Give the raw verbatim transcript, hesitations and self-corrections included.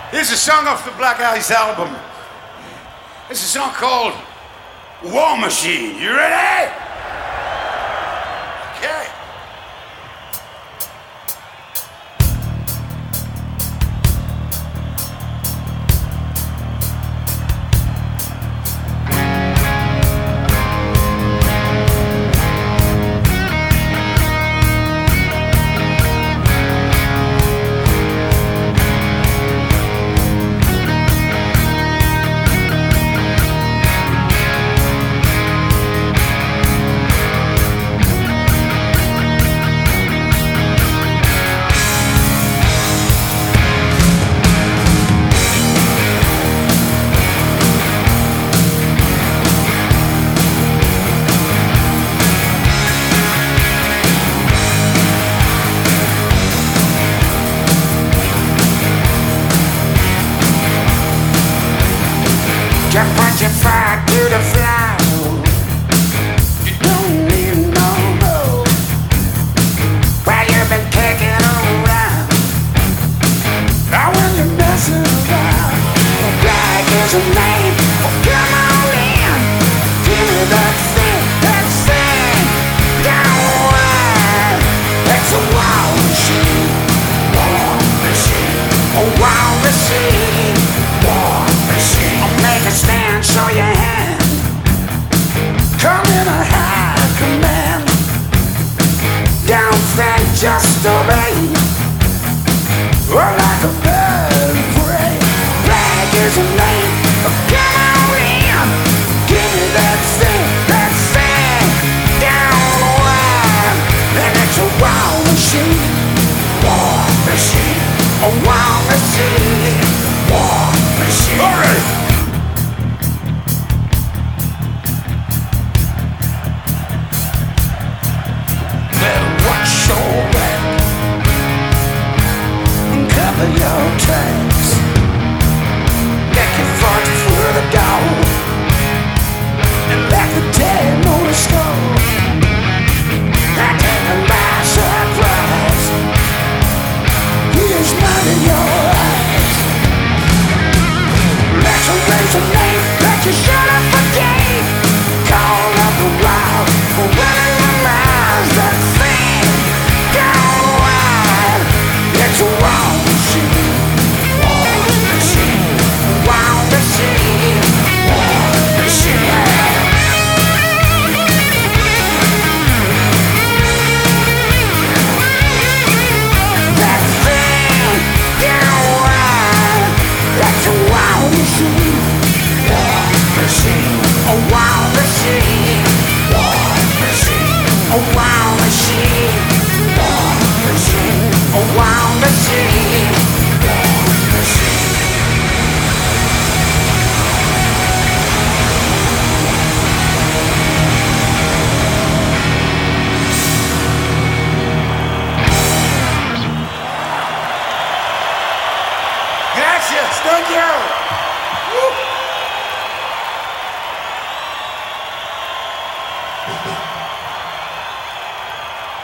Here's a song off the Black Ice album. It's a song called War Machine. You ready? Okay. Just put your fire to the floor. You don't need no more. Well, you've been kicking around. Now when you're messing around, the black is a name. Oh, come on in. Give me that thing, that thing. Down wide. It's a wild machine. War machine. A wild machine. War machine. Make a stand, show your hand. Come in a high command. Don't think, just obey. Or like a bird of prey. Flag is a name. Come on in. Give me that thing, that thing. Down the line. And it's a wild machine. War machine. A wild machine. War machine. All right. Cover your tracks. Make it fun for the dog. And let the dead know the score. I take them by surprise. Here's none in your eyes. Let's erase a name. Let you shut up for day. Call up the wild. Running the miles. That thing. Down wide. It's a wild machine. War machine. Wild machine. War machine. That thing down wide. That's a wild machine. War machine. A wild machine. War machine. A wild machine. War machine. A wild machine. War machine. Gracias. Thank you. Woo.